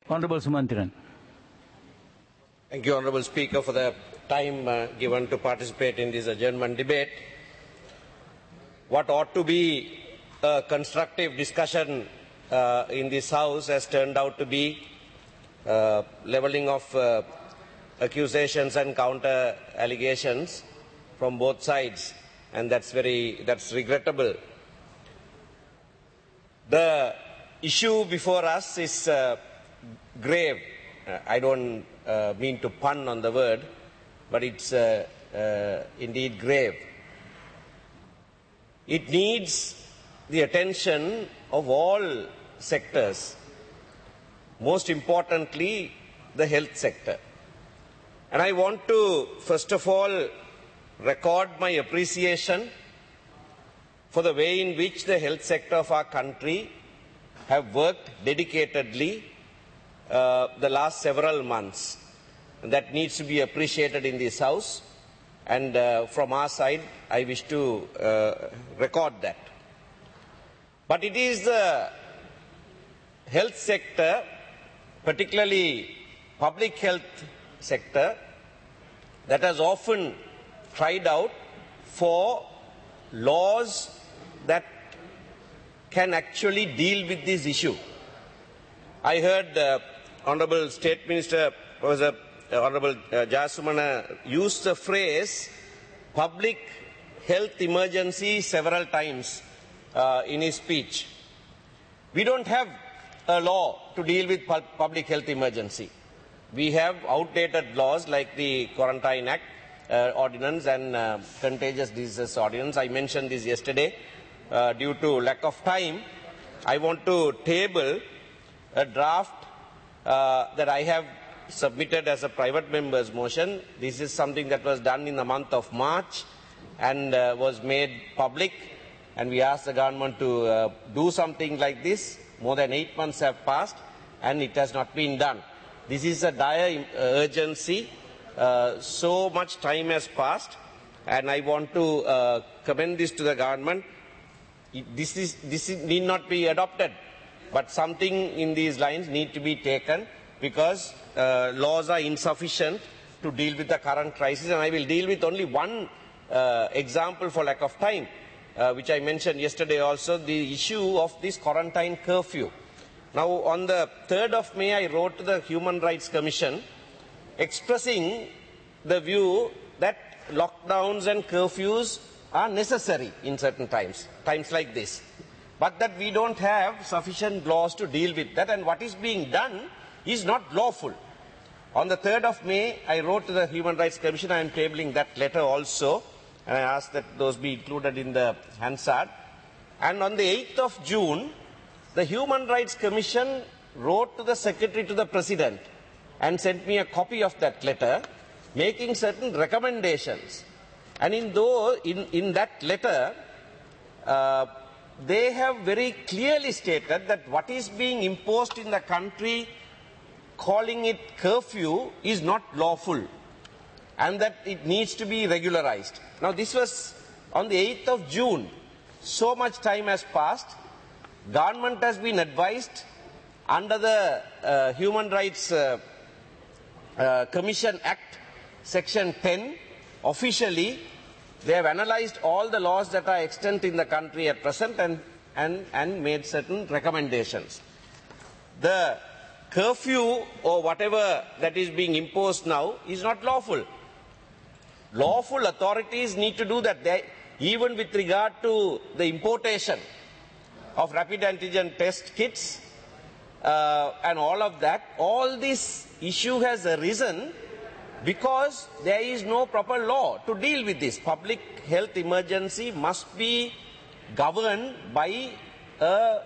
Honorable Sumantiran. Thank you, Honourable Speaker, for the time given to participate in this adjournment debate. What ought to be a constructive discussion in this House has turned out to be levelling of accusations and counter allegations from both sides, and that's regrettable. The issue before us is grave. I don't mean to pun on the word, but it's indeed grave. It needs the attention of all sectors, most importantly the health sector. And I want to first of all record my appreciation for the way in which the health sector of our country have worked dedicatedly the last several months. And that needs to be appreciated in this House, and from our side I wish to record that. But it is the health sector, particularly public health sector, that has often tried out for laws that can actually deal with this issue. I heard Honourable State Minister, Professor Honourable Jayasumana use the phrase public health emergency several times in his speech. We don't have a law to deal with public health emergency. We have outdated laws like the Quarantine Act Ordinance and Contagious Diseases Ordinance. I mentioned this yesterday. Due to lack of time, I want to table a draft that I have submitted as a private member's motion. This is something that was done in the month of March and was made public, and we asked the government to do something like this. More than 8 months have passed and it has not been done. This is a dire urgency. So much time has passed, and I want to commend this to the government. This need not be adopted, but something in these lines need to be taken, because laws are insufficient to deal with the current crisis. And I will deal with only one example for lack of time, which I mentioned yesterday also, the issue of this quarantine curfew. Now, on the 3rd of May, I wrote to the Human Rights Commission expressing the view that lockdowns and curfews are necessary in certain times like this, but that we don't have sufficient laws to deal with that, and what is being done is not lawful. On the 3rd of May, I wrote to the Human Rights Commission. I am tabling that letter also, and I asked that those be included in the Hansard. And on the 8th of June, the Human Rights Commission wrote to the Secretary to the President and sent me a copy of that letter, making certain recommendations. And in that letter, they have very clearly stated that what is being imposed in the country, calling it curfew, is not lawful, and that it needs to be regularized. Now, this was on the 8th of June. So much time has passed. Government has been advised under the Human Rights Commission Act, Section 10, officially. They have analysed all the laws that are extant in the country at present and made certain recommendations. The curfew or whatever that is being imposed now is not lawful. Lawful authorities need to do that. Even with regard to the importation of rapid antigen test kits and all of that, all this issue has arisen because there is no proper law to deal with this. Public health emergency must be governed by a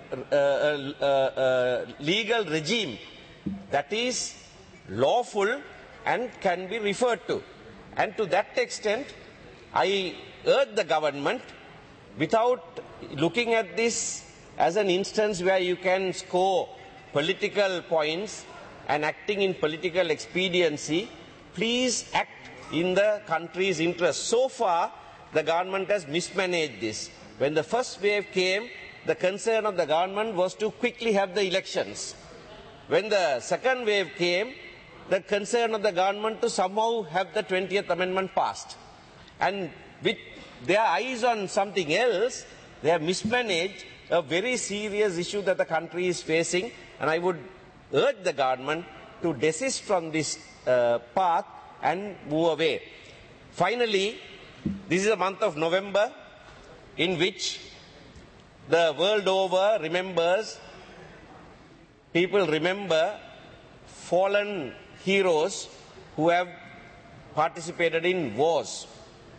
legal regime that is lawful and can be referred to. And to that extent, I urge the government, without looking at this as an instance where you can score political points and acting in political expediency, please act in the country's interest. So far, the government has mismanaged this. When the first wave came, the concern of the government was to quickly have the elections. when the second wave came, the concern of the government to somehow have the 20th Amendment passed. And with their eyes on something else, they have mismanaged a very serious issue that the country is facing. And I would urge the government to desist from this path and move away. Finally, this is the month of November in which the world over people remember fallen heroes who have participated in wars.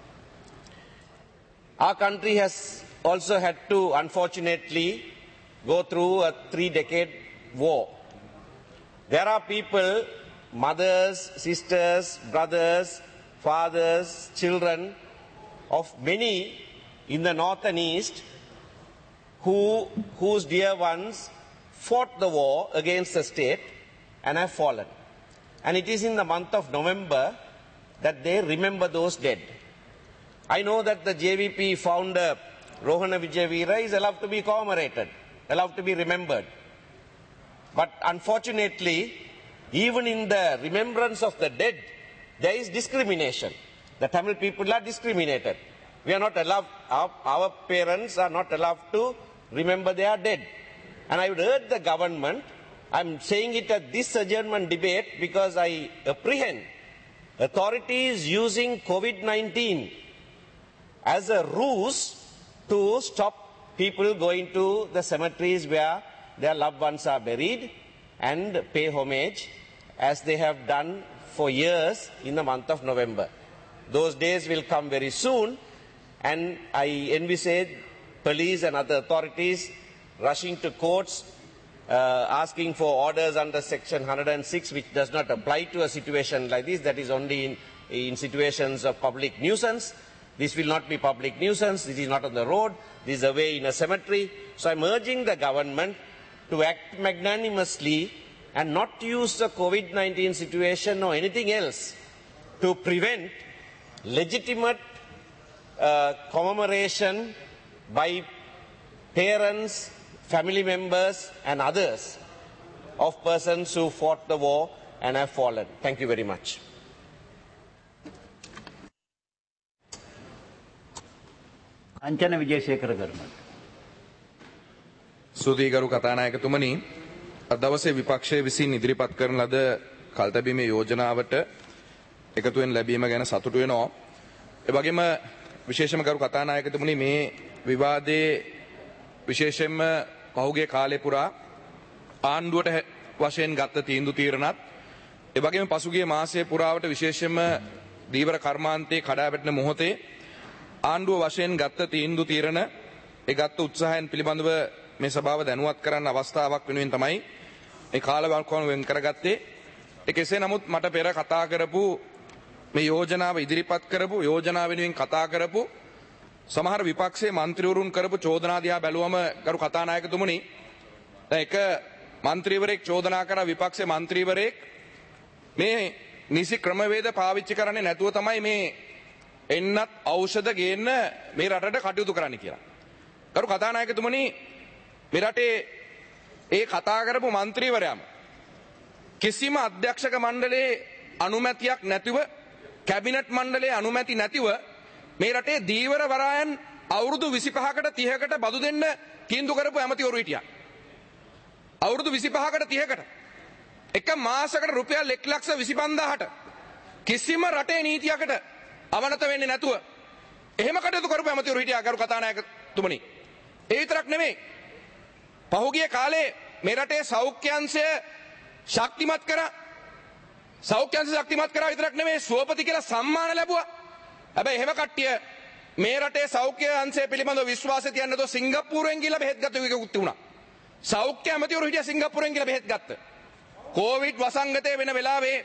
Our country has also had to, unfortunately, go through a 3-decade war. There are people, mothers, sisters, brothers, fathers, children of many in the north and east whose dear ones fought the war against the state and have fallen. And it is in the month of November that they remember those dead. I know that the JVP founder, Rohana Vijayveera, is allowed to be commemorated, allowed to be remembered. But unfortunately, even in the remembrance of the dead, there is discrimination. The Tamil people are discriminated. We are not allowed, our parents are not allowed to remember their dead. And I would urge the government, I'm saying it at this adjournment debate because I apprehend authorities using COVID-19 as a ruse to stop people going to the cemeteries where their loved ones are buried and pay homage as they have done for years in the month of November. Those days will come very soon, and I envisage police and other authorities rushing to courts, asking for orders under Section 106, which does not apply to a situation like this. That is only in situations of public nuisance. This will not be public nuisance. This is not on the road. This is away in a cemetery. So I'm urging the government to act magnanimously and not use the COVID-19 situation or anything else to prevent legitimate commemoration by parents, family members and others of persons who fought the war and have fallen. Thank you very much. Anjana Vijaysekara government. සුදීගරු කතානායකතුමනි, අද දවසේ විපක්ෂයේ විසින් ඉදිරිපත් කරන ලද කල්තැබීමේ යෝජනාවට එකතුවෙන් ලැබීම ගැන සතුටු වෙනවා. ඒ වගේම විශේෂම ගරු කතානායකතුමනි, මේ විවාදයේ විශේෂයෙන්ම පහුගිය කාලේ පුරා ආණ්ඩුවට වශයෙන් ගත්ත තීන්දුව තීරණත් ඒ වගේම පසුගිය මාසයේ පුරාවට විශේෂයෙන්ම දීවර කර්මාන්තයේ කඩා වැටෙන මොහොතේ ආණ්ඩුව වශයෙන් ගත්ත තීන්දුව තීරණ ඒ ගත්ත උත්සාහයන් පිළිබඳව මේ සභාව දැනුවත් කරන්න අවස්ථාවක් වෙනුවෙන් තමයි මේ කාලවකවානු වෙන් කරගත්තේ. ඒ කෙසේ නමුත් මට පෙර කතා කරපු මේ යෝජනාව ඉදිරිපත් කරපු යෝජනාව වෙනුවෙන් කතා කරපු සමහර විපක්ෂයේ മന്ത്രിවරුන් කරපු චෝදනා දිහා බැලුවම කරු කතානායකතුමනි, දැන් එක മന്ത്രിවරයෙක් චෝදනා කරා විපක්ෂයේ മന്ത്രിවරයෙක් මේ නිසි ක්‍රමවේද පාවිච්චි කරන්නේ නැතුව තමයි මේ එන්නත් ඖෂධ ගේන්න මේ රටට කටයුතු කරන්න කියලා. කරු කතානායකතුමනි, මේ රටේ ඒ කතා කරපු മന്ത്രിවරයාම කිසිම අධ්‍යක්ෂක මණ්ඩලයේ අනුමැතියක් නැතිව, කැබිනට් මණ්ඩලයේ අනුමැති නැතිව මේ රටේ දීවර වරායන් අවුරුදු 25කට 30කට බදු දෙන්න තීන්දුව කරපු ඇමතිවරු හිටියා. අවුරුදු 25කට 30කට එක මාසයකට රුපියල් 1,25,000ට කිසිම රටේ නීතියකට අවනත වෙන්නේ නැතුව එහෙම කටයුතු කරපු ඇමතිවරු හිටියා කරු කතානායකතුමනි. ඒ විතරක් නෙමෙයි, පහුගිය කාලේ මේ රටේ සෞඛ්‍ය අංශය ශක්තිමත් කරා. සෞඛ්‍ය අංශය ශක්තිමත් කරා විතරක් නෙමෙයි, සුවපති කියලා සම්මාන ලැබුවා. හැබැයි එහෙම කට්ටිය මේ රටේ සෞඛ්‍ය අංශය පිළිබඳව විශ්වාසය තියන්නේ නැතුව සිංගප්පූරුවෙන් ගිහලා බෙහෙත් ගත්ත විකුත් තිබුණා. සෞඛ්‍ය ඇමතිවරු හිටියා සිංගප්පූරුවෙන් ගිහලා බෙහෙත් ගත්ත. කොවිඩ් වසංගතය වෙන වෙලාවේ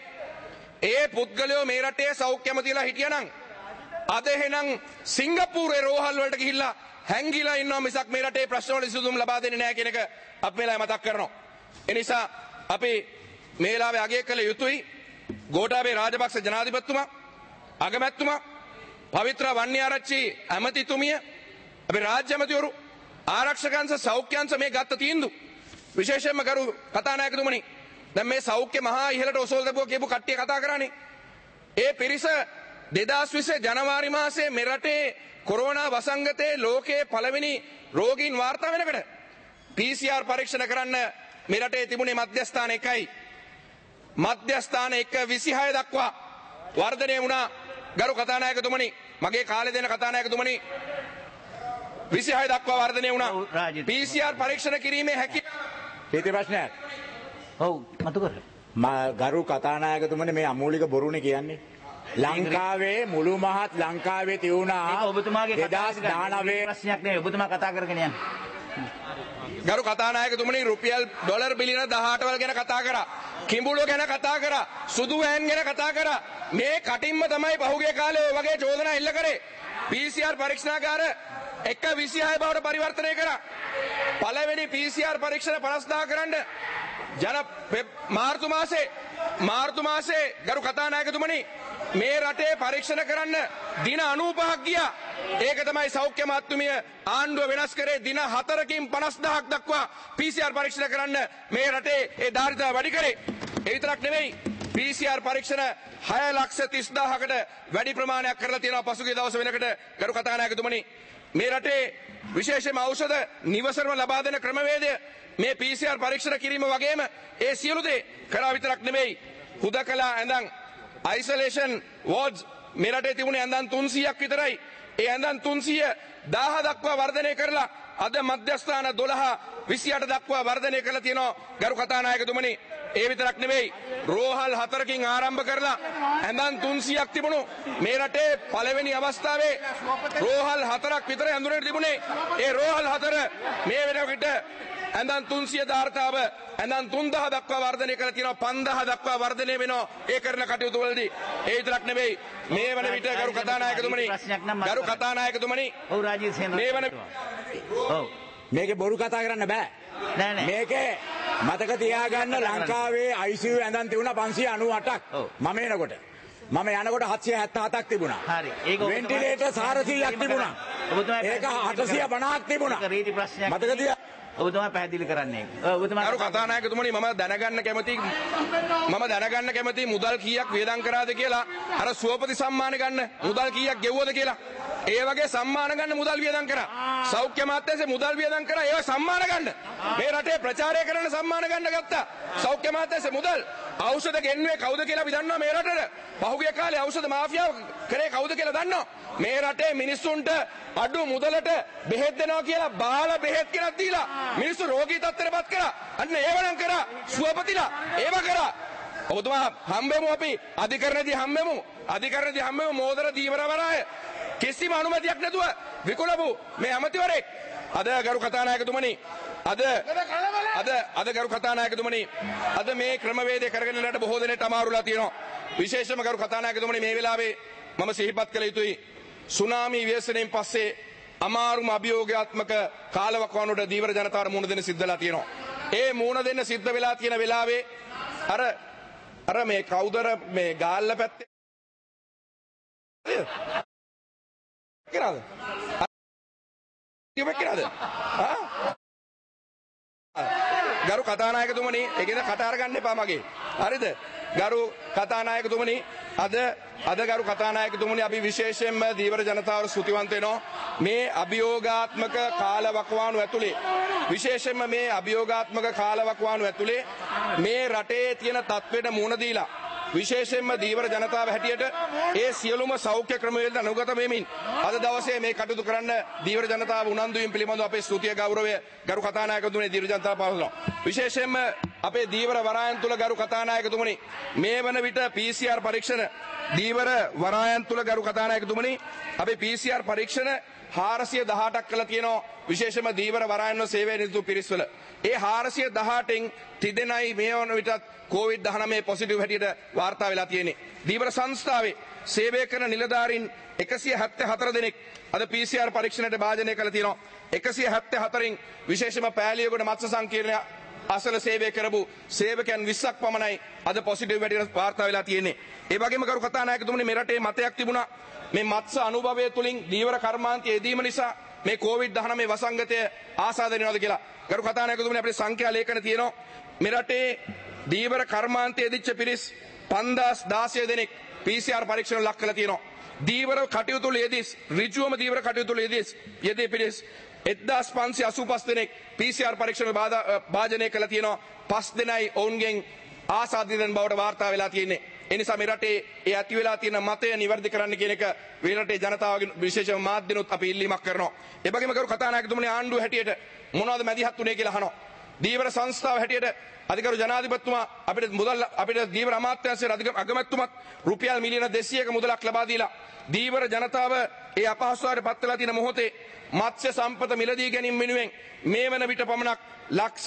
ඒ පුද්ගලයෝ මේ රටේ සෞඛ්‍ය ඇමතිලා හිටියානම් අද එහෙනම් සිංගප්පූරුවේ රෝහල් වලට ගිහිල්ලා හැංගිලා ඉන්නවා මිසක් මේ රටේ ප්‍රශ්න වලට විසඳුම් ලබා දෙන්නේ නැහැ කියන එක අපි වෙලාවෙ මතක් කරනවා. ඒ නිසා අපි මේ වෙලාවේ අගය කළ යුතුයි ගෝඨාභය රාජපක්ෂ ජනාධිපතිතුමා, අගමැතිතුමා, පවිත්‍ර වන්නිආරච්චි ඇමතිතුමිය, අපි රාජ්‍ය ඇමතිවරු, ආරක්ෂක අංශ, සෞඛ්‍ය අංශ මේ ගත්ත තීන්දුව විශේෂයෙන්ම කරු කතානායකතුමනි, දැන් මේ සෞඛ්‍ය මහා ඉහළට ඔසවල දබුවා කියපු කට්ටිය කතා කරන්නේ. ඒ පිරිස 2020 ජනවාරි මාසයේ මෙරටේ කොරෝනා වසංගතයේ ලෝකයේ පළවෙනි රෝගීන් වාර්තා වෙනකොට PCR පරීක්ෂණ කරන්න මෙරටේ තිබුණේ මධ්‍යස්ථාන 1යි. මධ්‍යස්ථාන 126 දක්වා වර්ධනය වුණා. ගරු කතානායකතුමනි, මගේ කාලේ දෙන කතානායකතුමනි 26 දක්වා වර්ධනය වුණා. PCR පරීක්ෂණ කිරීමේ හැකියාව. ඒකේ ප්‍රශ්නයක්. ඔව් මතු කර. ගරු කතානායකතුමනි මේ අමූලික බොරුනේ කියන්නේ. ලංකාවේ මුළු මහත් ලංකාවේ තියුණා ඒක ඔබතුමාගේ 2019 ප්‍රශ්නයක් නෙවෙයි. ඔබතුමා කතා කරගෙන යන්න. ගරු කතානායකතුමනි රුපියල් ඩොලර් බිලියන 18 වල ගැන කතා කරා. කිඹුලෝ ගැන කතා කරා. සුදු වෑන් ගැන කතා කරා. මේ කටින්ම තමයි පහුගිය කාලේ ඔය වගේ චෝදනා එල්ල කරේ. PCR පරීක්ෂණාගාර 126 බවට පරිවර්තනය කරා. පළවෙනි PCR පරීක්ෂණ 50000 කරන්න මාර්තු මාසේ ගරු කතානායකතුමනි මේ රටේ පරීක්ෂණ කරන්න දින 95ක් ගියා. ඒක තමයි සෞඛ්‍ය මාත්‍තුමිය ආණ්ඩුව වෙනස් කරේ දින 4කින් 50000ක් දක්වා PCR පරීක්ෂණ කරන්න මේ රටේ ඒ ධාරිතාව වැඩි කරේ. ඒ විතරක් නෙවෙයි PCR පරීක්ෂණ 6,30,000කට වැඩි ප්‍රමාණයක් කරලා තියෙනවා පසුගිය දවස් වෙනකොට. ගරු කතානායකතුමනි මේ රටේ විශේෂයෙන්ම ඖෂධ නිවසරම ලබා දෙන ක්‍රමවේදය මේ PCR පරීක්ෂණ කිරීම වගේම ඒ සියලු දේ කරා විතරක් නෙවෙයි හුදකලා ඇඳන් isolation wards මේ රටේ තිබුණේ ඇඳන් 300ක් විතරයි. ඒ ඇඳන් 310 දක්වා වර්ධනය කරලා අද මධ්‍යස්ථාන 12 28 දක්වා වර්ධනය කරලා තියෙනවා. ගරු කතානායකතුමනි ඒ විතරක් නෙවෙයි රෝහල් 4කින් ආරම්භ කරලා ඇඳන් 300ක් තිබුණු මේ රටේ පළවෙනි අවස්ථාවේ රෝහල් 4ක් විතර ඇඳුනට තිබුණේ. ඒ රෝහල් 4 මේ වෙනකොට ඇඳන් 300 ධාර්තාව ඇඳන් 3000 දක්වා වර්ධනය කරලා තියෙනවා. 5000 දක්වා වර්ධනය වෙනවා ඒ කරන කටයුතු වලදී. ඒ විතරක් නෙවෙයි මේ වන විට ගරු කතානායකතුමනි ඔව් රාජීව් සේන මේ වන ඔව් මේකේ බොරු කතා කරන්න බෑ. නෑ. මේකේ මතක තියාගන්න ලංකාවේ ICU ඇඳන් තිබුණා 598ක්. ඔව්. මම එනකොට. මම යනකොට 777ක් තිබුණා. හරි. ඒක වෙන්ටිලේටර් 400ක් තිබුණා. ඒක 850ක් තිබුණා. රීති ප්‍රශ්නයක්. මතක තියා ඔබතුමා පැහැදිලි කරන්නේ. ඔබතුමා ගරු කතානායකතුමනි මම දැනගන්න කැමති මුදල් කීයක් වියදම් කරාද කියලා. අර සුවපති සම්මාන ගන්න මුදල් කීයක් ගෙවුවද කියලා. ඒ වගේ සම්මාන ගන්න මුදල් වියදම් කරා. සෞඛ්‍ය මාත්‍යාංශේ මුදල් වියදම් කරා. ඒවා සම්මාන ගන්න. මේ රටේ ප්‍රචාරය කරන සම්මාන ගන්න ගත්තා. සෞඛ්‍ය මාත්‍යාංශේ මුදල් ඖෂධ ගෙන්නුවේ කවුද කියලා අපි දන්නවා මේ රටේ. පහුගිය කාලේ ඖෂධ මාෆියාව කරේ කවුද කියලා දන්නවා. මේ රටේ මිනිස්සුන්ට අඩු මුදලට බෙහෙත් දෙනවා කියලා බාල බෙහෙත් කියලා දීලා මිනිස්සු රෝගී තත්ත්වයටපත් කරා. අන්න ඒවනම් කරා සුවපතිලා ඒව කරා. ඔබතුමා හම්බෙමු අපි අධිකරණදී හම්බෙමු මෝදර දීවරවරාය කිසිම අනුමැතියක් නැතුව විකුණපු මේ අමතිවරයෙක්. අද ගරු කතානායකතුමනි ගරු කතානායකතුමනි අද මේ ක්‍රමවේදය කරගෙන යනට බොහෝ දෙනෙක් අමාරුලා තියෙනවා. විශේෂම ගරු කතානායකතුමනි මේ වෙලාවේ මම සිහිපත් කළ යුතුයි සුනාමි ව්‍යසනයෙන් පස්සේ අමාරුම අභියෝගාත්මක කාලවකවානුවට දීවර ජනතාවට මුහුණ දෙන්න සිද්ධ වෙලා තියෙනවා. ඒ මුහුණ දෙන්න සිද්ධ වෙලා තියෙන වෙලාවේ අර මේ කවුදර මේ ගාල්ල පැත්තේ කරාද? ගරු කතානායකතුමනි ඒකෙන්ද කට අරගන්න එපා මගේ. හරිද? ගරු කතානායකතුමනි අද ගරු කතානායකතුමනි අපි විශේෂයෙන්ම දීවර ජනතාවට ස්තුතිවන්ත වෙනවා. මේ අභියෝගාත්මක කාලවකවානු ඇතුලේ මේ රටේ තියෙන තත්ත්වයට මුහුණ දීලා විශේෂයෙන්ම දීවර ජනතාව හැටියට ඒ සියලුම සෞඛ්‍ය ක්‍රමවේද අනුගත වෙමින් අද දවසේ මේ කටයුතු කරන්න දීවර ජනතාව උනන්දු වීම පිළිබඳව අපේ ස්තුතිය ගෞරවය ගරු කතානායකතුමනි දීවර ජනතාව පවසනවා. විශේෂයෙන්ම අපේ දීවර වරායන් තුල ගරු කතානායකතුමනි මේ වන විට PCR පරීක්ෂණ දීවර වරායන් තුල ගරු කතානායකතුමනි අපේ PCR පරීක්ෂණ 418ක් කළා තියෙනවා. විශේෂම දීවර වරායන්ව සේවයේ නිරත පිරිස්වල ඒ 418න් තිදෙනයි මේ වන විටත් COVID-19 පොසිටිව් හැටියට වාර්තා වෙලා තියෙන්නේ. දීවර සංස්ථාවේ සේවය කරන නිලධාරීන් 174 දෙනෙක් අද PCR පරීක්ෂණයට භාජනය කළා තියෙනවා. 174න් විශේෂම පෑලියගොඩ මත්ස්‍ය සංකීර්ණය අසල සේවය කරපු සේවකයන් 20ක් පමණයි අද පොසිටිව් හැටියට වාර්තා වෙලා තියෙන්නේ. ඒ වගේම කරු කතානායකතුමනි මේ රටේ මතයක් තිබුණා මේ මත්ස්‍ය අනුභවය තුලින් දීවර කර්මාන්තය යෙදීම නිසා මේ COVID-19 වසංගතය ආසාදනය වෙනවද කියලා. කරු කතානායකතුමනි අපේ සංඛ්‍යා ලේඛන තියෙනවා. මේ රටේ දීවර කර්මාන්තයේ දිච්ච පිරිස් 5016 දෙනෙක් PCR පරීක්ෂණ ලක් කළා තියෙනවා. දීවර කටයුතු යෙදිස් ඍජුවම දීවර කටයුතු යෙදී පිරිස් 1585 දෙනෙක් PCR පරීක්ෂණ භාජනය කළා තියෙනවා. 5 දෙනයි ඔවුන්ගෙන් ආසාදිතයන් බවට වාර්තා වෙලා තියෙන්නේ. ඒ නිසා මේ රටේ ඒ ඇති වෙලා තියෙන මතය නිවැරදි කරන්න කියන එක මේ රටේ ජනතාවගේ විශේෂම මාධ්‍යනොත් අපි ඉල්ලීමක් කරනවා. ඒ වගේම කරු කතානායකතුමනි ආණ්ඩුව හැටියට මොනවද මැදිහත් උනේ කියලා අහනවා. දීවර සංස්ථාව හැටියට අධිකරු ජනාධිපතිතුමා අපිට දීවර අමාත්‍යාංශයේ අගමැතිතුමත් රුපියල් මිලියන 200ක මුදලක් ලබා දීලා දීවර ජනතාව ඒ අපහසුතාවයට පත් වෙලා තියෙන මොහොතේ මත්ස්‍ය සම්පත මිලදී ගැනීම වෙනුවෙන් මේ වන විට පමණක් ලක්ෂ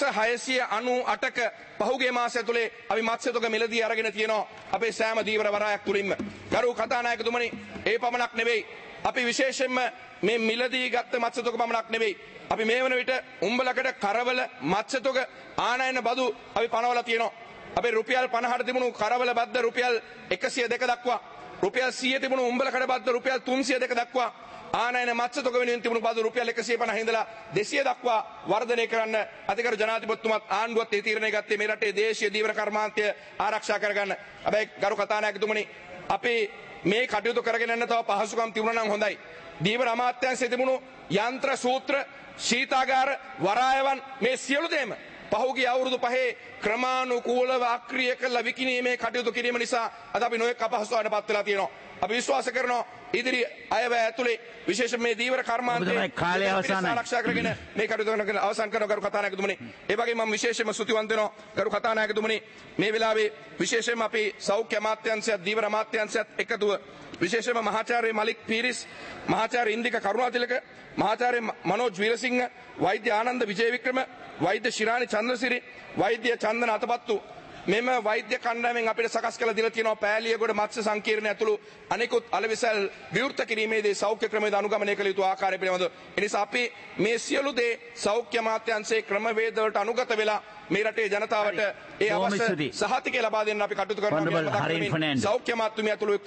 698ක පහුගිය මාසය තුලේ අපි මත්ස්‍ය තොග මිලදී අරගෙන තියෙනවා අපේ සෑම දීවර වරායක් තුලින්ම. ගරු කතානායකතුමනි, ඒ පමණක් නෙවෙයි අපි විශේෂයෙන්ම මේ මිලදී ගත්ත මත්ස්‍ය තොග පමණක් නෙවෙයි අපි මේ වන විට උඹලකට කරවල මත්ස්‍ය තොග ආනයන බදු අපි පනවලා තියෙනවා. අපේ රුපියල් 50ට තිබුණු කරවල බද්ද රුපියල් 102 දක්වා, රුපියල් 100 තිබුණු උඹලකට බද්ද රුපියල් 302 දක්වා, ආනයන මත්ස්‍ය තොග වෙනුවෙන් තිබුණු බදු රුපියල් 150 ඉඳලා 200 දක්වා වර්ධනය කරන්න අධිකරු ජනාධිපතිතුමත් ආණ්ඩුවත් ඒ තීරණය ගත්තේ මේ රටේ දේශීය දීවර කර්මාන්තය ආරක්ෂා කරගන්න. හැබැයි ගරු කතානායකතුමනි, අපි මේ කටයුතු කරගෙන යන්න තව පහසුකම් තිබුණා නම් හොඳයි. දීවර අමාත්‍යාංශයේ තිබුණු යන්ත්‍ර සූත්‍ර ශීතාගාර වරායවන් මේ සියලු දේම පහුගිය අවුරුදු 5 ක්‍රමානුකූලව අක්‍රිය කළ විකිණීමේ කටයුතු කිරීම නිසා අද අපි නොයෙක් අපහසුතාවයකට පත් වෙලා තියෙනවා. අපි විශ්වාස කරනවා ඉදිරි අයවැය ඇතුලේ විශේෂයෙන් මේ දීවර කර්මාන්තයේ කාලය අවසానයි ආරක්ෂා කරගෙන මේ කටයුතු කරන අවසන් කරන ගරු කතානායකතුමනි, ඒ වගේම මම විශේෂයෙන්ම ස්තුතිවන්ත වෙනවා ගරු කතානායකතුමනි, මේ වෙලාවේ විශේෂයෙන්ම අපි සෞඛ්‍ය අමාත්‍යාංශයත් දීවර අමාත්‍යාංශයත් එකතුව විශේෂයෙන්ම මහාචාර්ය මලික් පීරිස්, මහාචාර්ය ඉන්දික කරුණාතිලක, මහාචාර්ය මනෝජ් වීරසිංහ, වෛද්‍ය ආනන්ද විජේවික්‍රම, වෛද්‍ය ශිරානි චන්ද්‍රසිරි, වෛද්‍ය චන්දන අතපත්තු මෙම වෛද්‍ය කණ්ඩායමෙන් අපිට සකස් කළ දීලා තියෙනවා පෑලියගොඩ මත්ස්‍ය සංකීර්ණය ඇතුළු අනෙකුත් අලෙවිසල් විවෘත කිරීමේදී සෞඛ්‍ය ක්‍රමවේද අනුගමනය කළ යුතු ආකාරය පිළිබඳව. ඒ නිසා අපි මේ සියලු දේ සෞඛ්‍ය අමාත්‍යාංශයේ ක්‍රමවේද වලට අනුගත වෙලා මේ රටේ ජනතාවට ඒ අවශ්‍ය සහතිකය ලබා දෙන්න අපි කටයුතු කරනවා. සෞඛ්‍ය අමාත්‍යාංශය ඇතුළු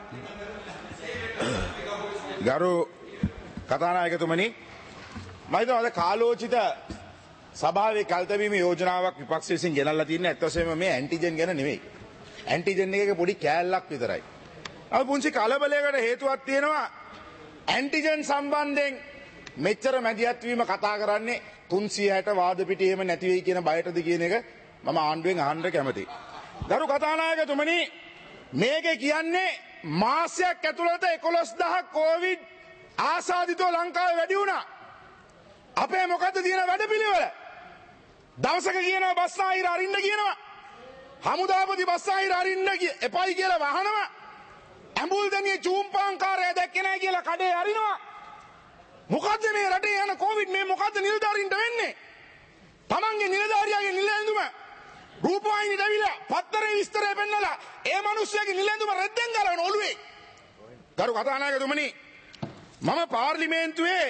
ගරු කතානායකතුමනි, මම හිතනවා අද කාලෝචිත සභාවේ කල්තැබීමේ යෝජනාවක් විපක්ෂ විසින් ගෙනල්ලා තියෙන ඇත්ත වශයෙන්ම මේ ඇන්ටිජන් ගැන නෙවෙයි. ඇන්ටිජන් එකේ පොඩි කෑල්ලක් විතරයි. අපි පුංචි කලබලයකට හේතුවක් තියෙනවා. ඇන්ටිජන් සම්බන්ධයෙන් මෙච්චර මැදිහත් වීම කතා කරන්නේ 360 වාද පිටි එහෙම නැති වෙයි කියන බයටද කියන එක මම ආණ්ඩුවෙන් අහන්න කැමතියි. ගරු කතානායකතුමනි, මේකේ කියන්නේ මාසයක් ඇතුළත 11000 කොවිඩ් ආසාදිතව ලංකාවේ වැඩි වුණා. අපේ මොකද්ද තියෙන වැඩපිළිවෙල? දවසක කියනවා බස්සාහිර අරින්න කියනවා. හමුදාපති බස්සාහිර අරින්න එපයි කියලා වහනවා. ඇඹුල්දෙනියේ චූම්පාංකාරය දැක්කේ නැහැ කියලා කඩේ අරිනවා. මොකද්ද මේ රටේ යන කොවිඩ් මේ මොකද්ද නිලධාරීන්ට වෙන්නේ? තමන්ගේ නිලධාරියාගේ නිල ඇඳුම රූපවාහිනියට ඇවිල්ලා පත්තරේ විස්තරය පෙන්නලා ඒ මිනිස්සයාගේ නිල ඇඳුම රෙද්දෙන් ගලවන ඔළුවේ. ගරු කතානායකතුමනි, මම පාර්ලිමේන්තුවේ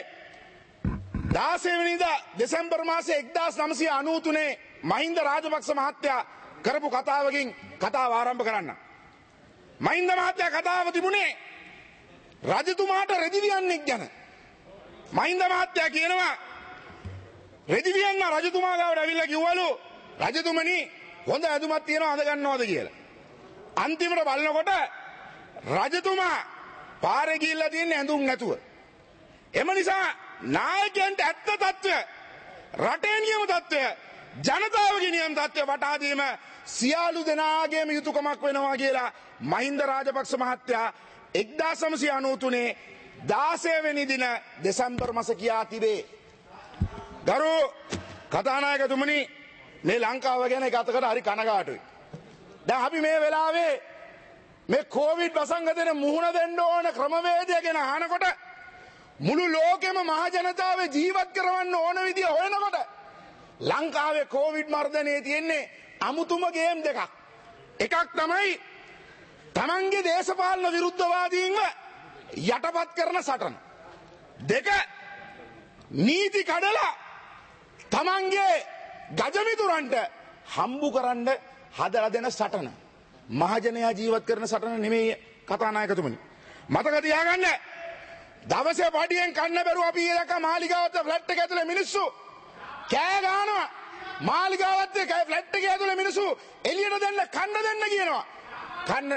16 වෙනිදා දෙසැම්බර් මාසේ 1993 මහින්ද රාජපක්ෂ මහත්තයා කරපු කතාවකින් කතාව ආරම්භ කරන්න. මහින්ද මහත්තයා කතාව තිබුණේ රජතුමාට රෙදිවියන්ෙක් ගැන. මහින්ද මහත්තයා කියනවා රෙදිවියන්න රජතුමා ගාවට ඇවිල්ලා කිව්වලු රජතුමනි හොඳ ඇඳුමක් තියෙනවා අඳ ගන්නවද කියලා. අන්තිමට බලනකොට රජතුමා පාරේ ගිහිල්ලා තියෙන ඇඳුම් නැතුව. එම නිසා නායකයන්ට ඇත්ත තත්ත්වය, රටේ නියම තත්ත්වය, ජනතාවගේ නියම තත්ත්වය වටහා දීම සියලු දෙනාගේම යුතුයකමක් වෙනවා කියලා මහින්ද රාජපක්ෂ මහත්තයා 1993 16 වෙනි දින දෙසැම්බර් මාස කියා තිබේ. ගරු කතානායකතුමනි, මේ ලංකාව ගැන එක අතකට හරි කනගාටුයි. දැන් අපි මේ වෙලාවේ මේ කොවිඩ් වසංගතයට මුහුණ දෙන්න ඕන ක්‍රමවේදය ගැන අහනකොට මුළු ලෝකෙම මහ ජනතාවේ ජීවත් කරවන්න ඕන විදිය හොයනකොට ලංකාවේ කොවිඩ් මර්ධනයේ තියෙන්නේ අමුතුම ගේම් දෙකක්. එකක් තමයි තමන්ගේ දේශපාලන විරුද්ධවාදීන්ව යටපත් කරන සටන. දෙක නීති කඩලා තමන්ගේ ගජමිතුරන්ට හම්බු කරන්න හදලා දෙන සටන. මහජනයා ජීවත් කරන සටන නෙමෙයි කතානායකතුමනි. මතක තියාගන්න. දවසේ පඩියෙන් කන්න බැරුව අපි ඊලක මාලිගාවට ෆ්ලැට් එක ඇතුලේ මිනිස්සු කෑ ගහනවා. මාලිගාවත් එක්ක ෆ්ලැට් එකේ ඇතුලේ මිනිස්සු එළියට දෙන්න කන්න දෙන්න කියනවා. කන්න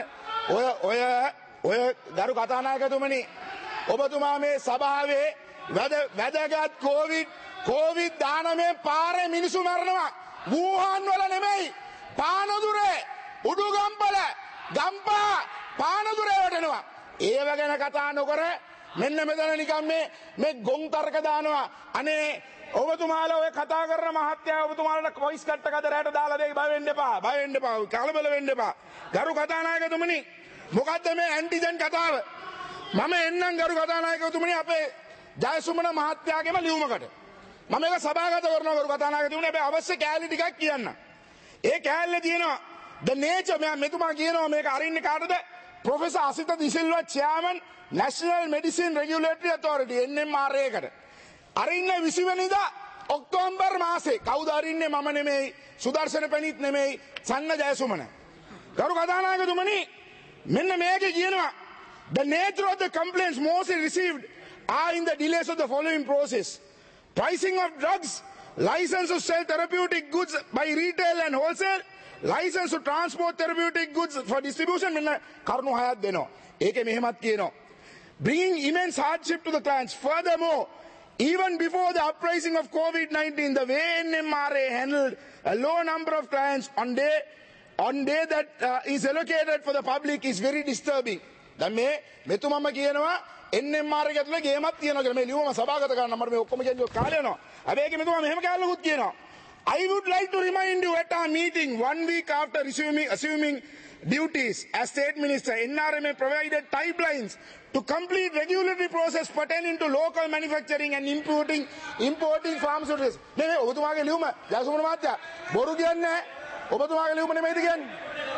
ඔය ගරු කතානායකතුමනි ඔබතුමා මේ සභාවේ වැදගත් කොවිඩ් 19 පාරේ මිනිස්සු මරනවා. වූහාන් වල නෙමෙයි පානදුරේ උඩුගම්පල ගම්පා පානදුරේ වටෙනවා. ඒව ගැන කතා නොකර මෙන්න මෙතන නිකන් මේ ගොන් තර්ක දානවා. අනේ ඔබතුමාලා ඔය කතා කරන මහත්තයා ඔබතුමාලට වොයිස් කට් එකකට රැට දාලා දෙයි. බය වෙන්න එපා කලබල වෙන්න එපා. ගරු කතානායකතුමනි මොකද්ද මේ ඇන්ටිජන් කතාව? මම එන්නම් ගරු කතානායකතුමනි අපේ ජයසුමන මහත්තයාගේම ලියුමකට. මම ඒක සභාගත කරනවා ගරු කතානායකතුමනි. හැබැයි අවශ්‍ය කෑලි ටිකක් කියන්න. ඒ කෑල්ලේ තියෙනවා the nature මෙතුමා කියනවා මේක අරින්නේ කාටද? Professor Asitha de Silva chairman National Medicine Regulatory Authority NMRA එකට. අරින්නේ 20 වෙනිදා ඔක්තෝබර් මාසේ. කවුද අරින්නේ? මම නෙමෙයි, සුදර්ශන පැණිත් නෙමෙයි, සන්න ජයසුමන. ගරු කතානායකතුමනි මෙන්න මේකේ කියනවා the nature of the complaints mostly received are in the delays of the following process: pricing of drugs, license to sell therapeutic goods by retail and wholesale, license to transport therapeutic goods for distribution. මෙන්න කරුණු හයක් දෙනවා. ඒකේ මෙහෙමත් කියනවා bringing immense hardship to the clients. Furthermore, even before the uprising of COVID-19, the way NMRA handled a low number of clients on day that is allocated for the public is very disturbing. දැන් මේ මෙතුමම කියනවා NMRA එක ඇතුලේ ගේමක් තියෙනවා කියලා. මේ ලියුමම සභාගත කරන්න මම මේ ඔක්කොම කියන්නේ කාලය යනවා. හැබැයි ඒකේ මෙතුමා මෙහෙම කැලලකුත් කියනවා. I would like to remind you at our meeting 1 week after assuming duties as State Minister, NRMA provided timelines to complete regulatory process pertaining to local manufacturing and importing pharmaceuticals. මේ ඔබතුමාගේ ලියුම ජයසුමන මහත්තයා බොරු කියන්නේ ඔබතුමාගේ ලියුම නෙමෙයිද කියන්නේ?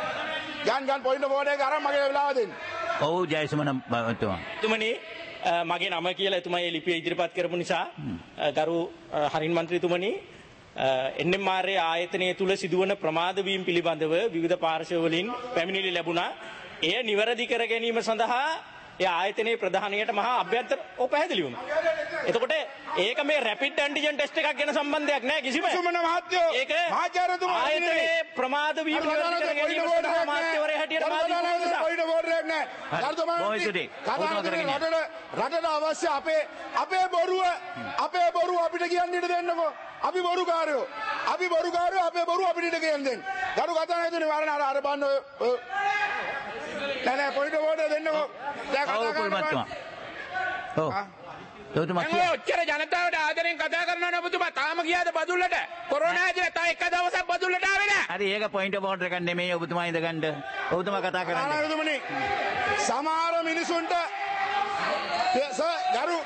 ගන් පොයින්ට් බෝඩ් එක අරන් මගේ වෙලාව දෙන්න. ඔව් ජයසුමන මහත්මයා. තුමනි මගේ නම කියලා එතුමා ඒ ලිපිය ඉදිරිපත් කරපු නිසා ගරු හරින් මන්ත්‍රීතුමනි NMRA ආයතනය තුල සිදුවන ප්‍රමාද වීම පිළිබඳව විවිධ පාර්ශ්ව වලින් පැමිණිලි ලැබුණා. එය නිවැරදි කර ගැනීම සඳහා ඒ ආයතනයේ ප්‍රධානියට මහා අභ්‍යන්තර පැහැදිලි වුණා. එතකොට ඒක මේ රැපිඩ් ඇන්ටිජන් ටෙස්ට් එකක් ගැන සම්බන්ධයක් නැහැ කිසිම. සුමන මහත්තයෝ ඒක ආයතනයේ ප්‍රමාද වීම නිවැරදි කර ගැනීම සඳහා මාධ්‍යවරයා හැටියට රටට අවශ්‍ය අපේ බොරුව අපිට කියන්න ඉඩ දෙන්නකෝ. අපි බොරුකාරයෝ අපේ බොරුව අපිට ඉඩ කියන්න දෙන්න. ගරු කතානායකතුමනි වරණ අර බන්න නෑ පොයින්ට් බෝඩ් දෙන්නකෝ. ඔච්චර ජනතාවට ආදරෙන් කතා කරනවා ඔබතුමා තාම ගියාද බදුල්ලට? කොරෝනා ඇතුලේ තා එක දවසක් බදුල්ලට ආවේ නෑ. හරි ඒක පොයින්ට් බෝඩ් එකක් නෙමෙයි ඔබතුමා ඉඳගන්න. ඔබතුමා කතා කරන්නේ. කතානායකතුමනි සමහර මිනිසුන්ට ගරු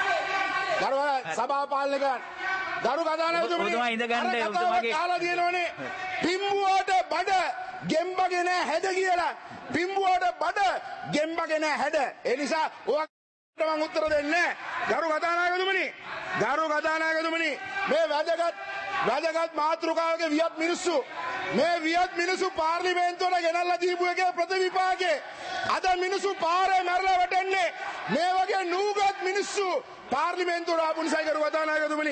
සභා පාලනය කරන්න. ගරු කතානායකතුමනි ඔබතුමා ඉඳගන්න ඔබතුමාගේ කාලා දිනවනේ පිම්බුවට බඩ ගෙම්බගෙන හැද කියලා. පිම්බුවට බඩ ගෙම්බගෙන හැද. ඒ නිසා ඔයාට මම උත්තර දෙන්නේ ගරු කතානායකතුමනි මේ වැදගත් මාතෘකාවගේ වියත් මිනිස්සු පාර්ලිමේන්තුවට ගෙනල්ලා දීපු එකේ ප්‍රතිවිපාකේ අද මිනිස්සු පාරේ මැරලා වැටෙන්නේ. මේ වගේ නූගත් මිනිස්සු පාර්ලිමේන්තුවට ආපු නිසා ගරු කතානායකතුමනි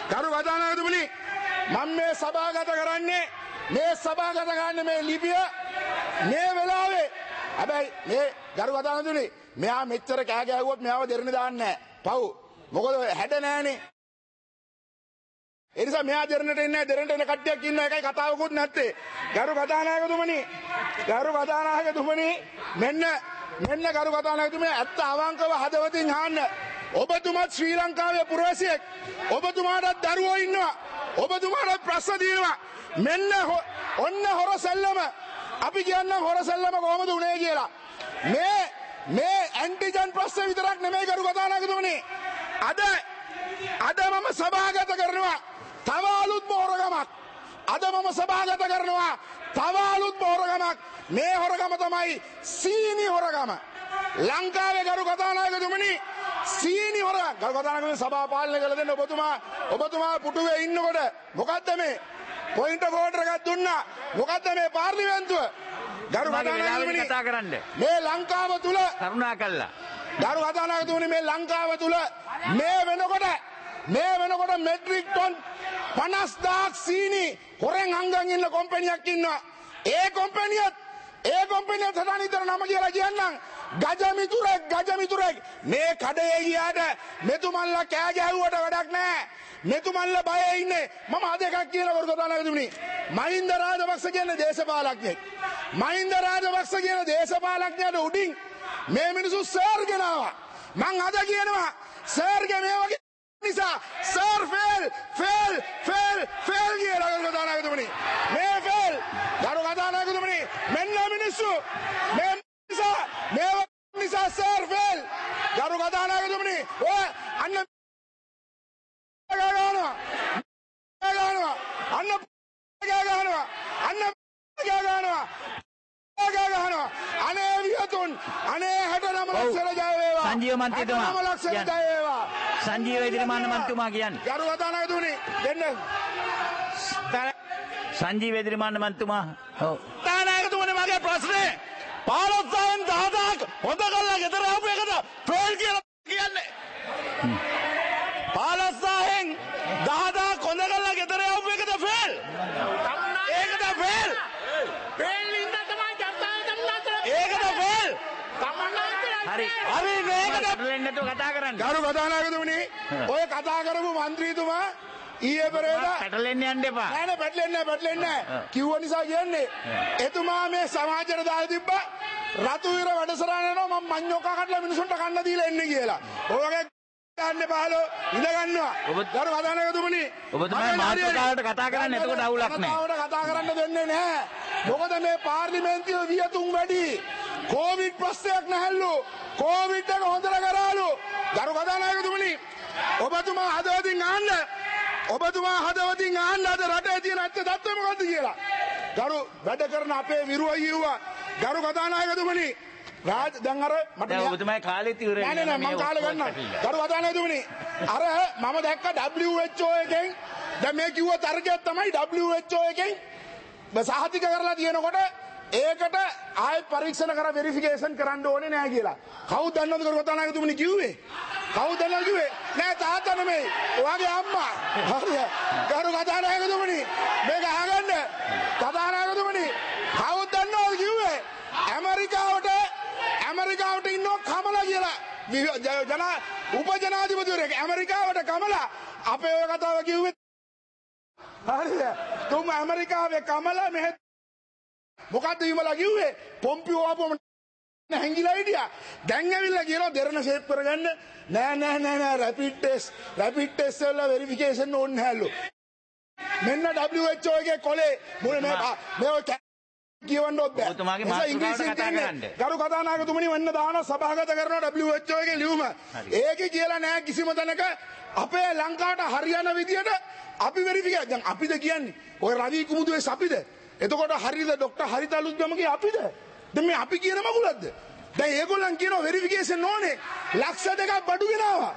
මම මේ සභාගත කරන්නේ මේ ලිපිය මේ වෙලාවේ. හැබැයි මේ ගරු කතානායකතුමනි මෙයා මෙච්චර කෑ ගැහුවොත් මෙයාව දෙරණ දාන්නේ නැහැ. පව්. මොකද හැඩ නැහනේ. ඒ නිසා මෙයා දෙරණට එන්නේ නැහැ. දෙරණට එන කට්ටියක් ඉන්නවා. ඒකයි කතාවකුත් නැත්තේ. ගරු කතානායකතුමනි මෙන්න ගරු කතානායකතුමනි ඇත්ත අවංකව හදවතින් අහන්න. ඔබතුමාත් ශ්‍රී ලංකාවේ පුරවැසියෙක්. ඔබතුමාටත් දරුවෝ ඉන්නවා. ඔබතුමාටත් ප්‍රශ්න තියෙනවා. මෙන්න ඔන්න හොරසැල්ලම. අපි කියන්නම් හොරසැල්ලම කොහොමද උනේ කියලා. මේ ඇන්ටිජන් ප්‍රශ්න විතරක් නෙමෙයි ගරු කතානායකතුමනි. අද මම සභාගත කරනවා තව අලුත්ම හොරගමක්. මේ හොරගම තමයි සීනි හොරගම. ලංකාවේ ගරු කතානායකතුමනි සීනි හොරගම. ගරු කතානායකතුමනි සභා පාලනය කළ දෙන්න ඔබතුමා පුටුවේ ඉන්නකොට මොකද්ද මේ පොයින්ට් බෝඩ් එකක් දුන්නා. මොකද්ද මේ පාර්ලිමේන්තුව? ගරු කතානායකතුමනි කතා කරන්න. මේ ලංකාව තුල කරුණා කළා. ගරු කතානායකතුමනි මේ ලංකාව තුල මේ වෙනකොට මේ වෙනකොට මෙට්‍රික් ටොන් 50,000ක් සීනි හොරෙන් අංගන් ඉන්න කොම්පැනියක් ඉන්නවා. ඒ කොම්පැනියත් හටන් ඉතර නම කියලා කියන්නම්. ගජමිතුරෙක් මේ කඩේ ගියාට මෙතුමන්ලා කෑ ගැහුවට වැඩක් නැහැ. මෙතුමන්ලා බයේ ඉන්නේ. මම අද එකක් කියලා වර්ගදානගතුනි. මහින්ද රාජපක්ෂ කියන දේශපාලඥයෙක්. මහින්ද රාජපක්ෂ කියන දේශපාලඥයාට උඩින් මේ මිනිස්සු සර් ගෙනාවා. මං අද කියනවා සර්ගේ මේ වගේ නිසා සර් ෆේල් කියලා වර්ගදානගතුනි. මේ ෆේල් වර්ගදානගතුනි මෙන්න මිනිස්සු මේ නිසා සර් ෆේල් වර්ගදානගතුනි ඔය අන්න ගානවා අනේ වියතුන් අනේ 69 ලක්ෂල ජය වේවා. සංජීව මන්ත්‍රීතුමා 69 ලක්ෂල ජය වේවා. සංජීව ඉදිරිමාන මන්ත්‍රීතුමා කියන්නේ. ගරුවදානගතුනි දෙන්න. සංජීව ඉදිරිමාන මන්ත්‍රීතුමා. ඔව්. දානගතුමනි මගේ ප්‍රශ්නේ 15න් 10ක් හොඳ කළා ගෙදර ආපු එකට ෆේල් කියලා කියන්නේ. 15න් 10ක් හොඳ කළා ගෙදර ආපු එකට ෆේල්. ඒකට ෆේල්. හරි මේකට නැතුව කතා කරන්න. ගරුවදානගතුනි ඔය කතා කරපු මන්ත්‍රීතුමා ඊයේ පෙරේදා පැටලෙන්න යන්න එපා. නෑ පැටලෙන්නේ නෑ. කිව්ව නිසා කියන්නේ එතුමා මේ සමාජයට දාලා තිබ්බා රතු විර වැඩසටහන යනවා මම මඤ්ඤොක්කා කඩලා මිනිසුන්ට කන්න දීලා එන්නේ කියලා. ඔය වගේ ගන්න බහලෝ ඉඳ ගන්නවා. ගරුවදානගතුමනි ඔබතුමා මාතෘකාවට කතා කරන්න එතකොට අවුලක් නෑ. කතා කරන්න දෙන්නේ නෑ. මොකද මේ පාර්ලිමේන්තුවේ වියතුන් වැඩි. කොවිඩ් ප්‍රශ්නයක් නැහැලු. කොවිඩ් එක හොඳට කරාලු. ගරුවදානගතුමනි ඔබතුමා හදවතින් ආන්න අද රටේ තියෙන ඇත්ත තත්ත්වය මොකද්ද කියලා. ගරු වැඩ කරන අපේ විරුව යුවා. ගරුවදානගතුමනි දැන් අර මට ඔබතුමායි කාලෙත් ඉවර වෙනවා. නෑ මම කාලේ ගන්නම්. ගරුවදානගතුමනි අර මම දැක්ක WHO එකෙන් දැන් මේ කිව්ව තර්කයක් තමයි WHO එකෙන් සහතික කරලා තියෙනකොට ඒකට ආයෙත් පරීක්ෂණ කර වෙරිෆිකේෂන් කරන්න ඕනේ නෑ කියලා. කවුද දන්නවද ගරුවදානගතුමනි කිව්වේ? කවුද දන්නවද කිව්වේ? නෑ තාත්තා නෙමෙයි. ඔයාගේ අම්මා. හරිද? ගරුවදානගතුමනි මේක අහගන්න. ගරුවදානගතුමනි කවුද දන්නවද කිව්වේ? ඇමරිකාවට ඉන්නෝ කමලා කියලා. උපජනාධිපතිවරයෙක් ඇමරිකාවට කමලා අපේ ඔය කතාව කිව්වේ. හරිද? තුම ඇමරිකාවේ කමලා මෙහෙ මොකද්ද විමලා කිව්වේ? පොම්පියෝ ආපුවම හැංගිලා හිටියා. දැන් ඇවිල්ලා කියනවා දෙරණ ෂේප් කරගන්න. නෑ රැපිඩ් ටෙස්ට් වල වෙරිෆිකේෂන් ඕනේ නැහැලු. මෙන්න WHO එකේ කොලේ මේ කියවන්නොත් බෑ. ඔබතුමාගේ මාතෘකාවට කතා කරන්න. ගරුවදානගතුමනි වන්න දාන සභාගත කරනවා WHO එකේ ලියුම. ඒකේ කියලා නෑ කිසිම තැනක අපේ ලංකාවට හරියන විදියට අපි වෙරිෆිකේෂන් දැන් අපිද කියන්නේ. ඔය රවි කුමුදුවේ අපිද. එතකොට හරිද ડોක්ටර් හරිත අලුත්ගමගේ අපිද? දැන් මේ අපි කියන මගුලක්ද? දැන් ඒගොල්ලන් කියනවා වෙරිෆිකේෂන් ඕනේ. ලක්ෂ 2ක් බඩු ගෙනාවා.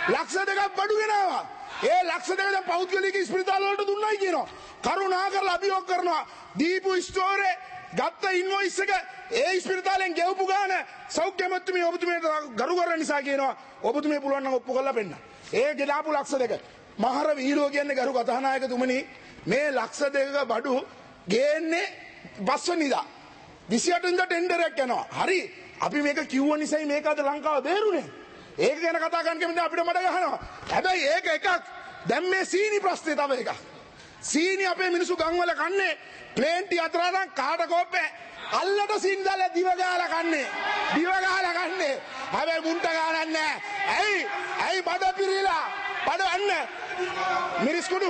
ඒ ලක්ෂ 2 දැන් පෞද්ගලික ස්පිරිතාල වලට දුන්නයි කියනවා. කරුණා කරලා අභියෝග කරනවා. දීපු ස්ටෝරේ ගත්ත ඉන්වොයිස් එක ඒ ස්පිරිතාලෙන් ගෙවපු ගාන සෞඛ්‍ය අමාත්‍යාංශය ඔබතුමියට ගරු කරන නිසා කියනවා ඔබතුමිය පුළුවන් නම් ඔප්පු කරලා පෙන්නන්න. ඒ ගෙනාපු ලක්ෂ 2 මහර වීරෝ කියන්නේ ගරු කතානායකතුමනි මේ ලක්ෂ 2ක බඩු ගේන්නේ පස්වනිදා 28 වෙනිදා ටෙන්ඩර් එකක් යනවා. හරි අපි මේක කිව්ව නිසායි මේක අද ලංකාව බේරුනේ. ඒක ගැන කතා කරන්න කැමති අපිට මඩ ගහනවා. හැබැයි ඒක එකක්. දැන් මේ සීනි ප්‍රශ්නේ තව එකක්. සීනි අපේ මිනිස්සු ගම්වල කන්නේ ප්ලේන්ටි අතරනම් කාට කෝප්පේ අල්ලට සීනි දාලා දිව ගාලා කන්නේ. හැබැයි මුන්ට ගානක් නැහැ. ඇයි බඩ පිරීලා බඩ අන්න මිරිස්කුඩුද?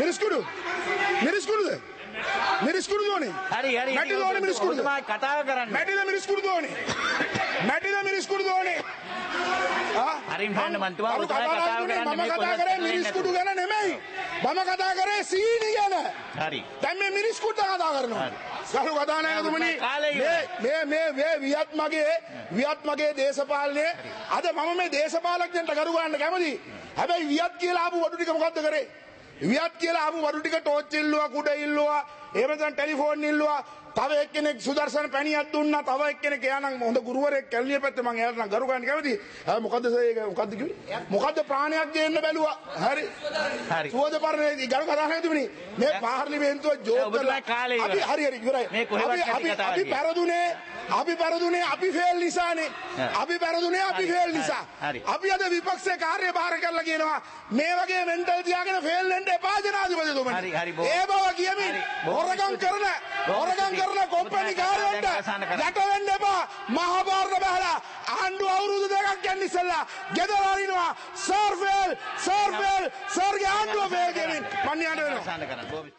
මිරිස්කුඩු දෝනේ. හරි. මැටි දෝනේ මිරිස්කුඩු. ඔබතුමා කතා කරන්න. මැටිද මිරිස්කුඩු දෝනේ. හරින් හන්න මන්තුමා ඔබතුමා කතා කරන්නේ මම කතා කරේ මිරිස්කුඩු ගැන නෙමෙයි. මම කතා කරේ සීනි ගැන. හරි. දැන් මේ මිරිස්කුඩු කතා කරනවා. සරු කතානායකතුමනි මේ වියත්මගේ දේශපාලනය අද මම මේ දේශපාලකයන්ට කරු ගන්න කැමතියි. හැබැයි වියත් කියලා ආපු වඩු ටික මොකද්ද කරේ? වියත් කියලා ආපු වඩු ටික ටෝච් ඉල්ලුවා, කුඩ ඉල්ලුවා, එහෙම නැත්නම් ටෙලිෆෝන් ඉල්ලුවා, තව එක්කෙනෙක් සුදර්ශන පැණියක් දුන්නා. තව එක්කෙනෙක් එයා නම් හොඳ ගුරුවරයෙක් කැලණිය පැත්තේ මම එයාට නම් ගරු ගන්න කැමතියි. මොකද්ද ඒක මොකද්ද කිව්වේ? මොකද්ද ප්‍රාණයක් ගේන්න බැලුවා. හරි. හරි. සුවද පරණේ ගරු කතා නැතුනේ. මේ පාර්ලිමේන්තුව ජෝක් කරලා අපි හරි ඉවරයි. අපි පෙරදුනේ අපි ෆේල් නිසානේ. අපි පෙරදුනේ අපි ෆේල් නිසා. අපි අද විපක්ෂයේ කාර්යභාර කරලා කියනවා මේ වගේ මෙන්ටල් තියාගෙන ෆේල් වෙන්න එපා ජනාධිපතිතුමනි. ඒ බව කියමින් හොරගම් කරන කොම්පැනි කාර්යවලට යට වෙන්න එපා. මහ භාරත බහලා ආණ්ඩුව අවුරුදු දෙකක් යන ඉස්සෙල්ලා ගෙදර අරිනවා සර්ගේ ආණ්ඩුව ෆේල් කියමින් මන් යන්න වෙනවා.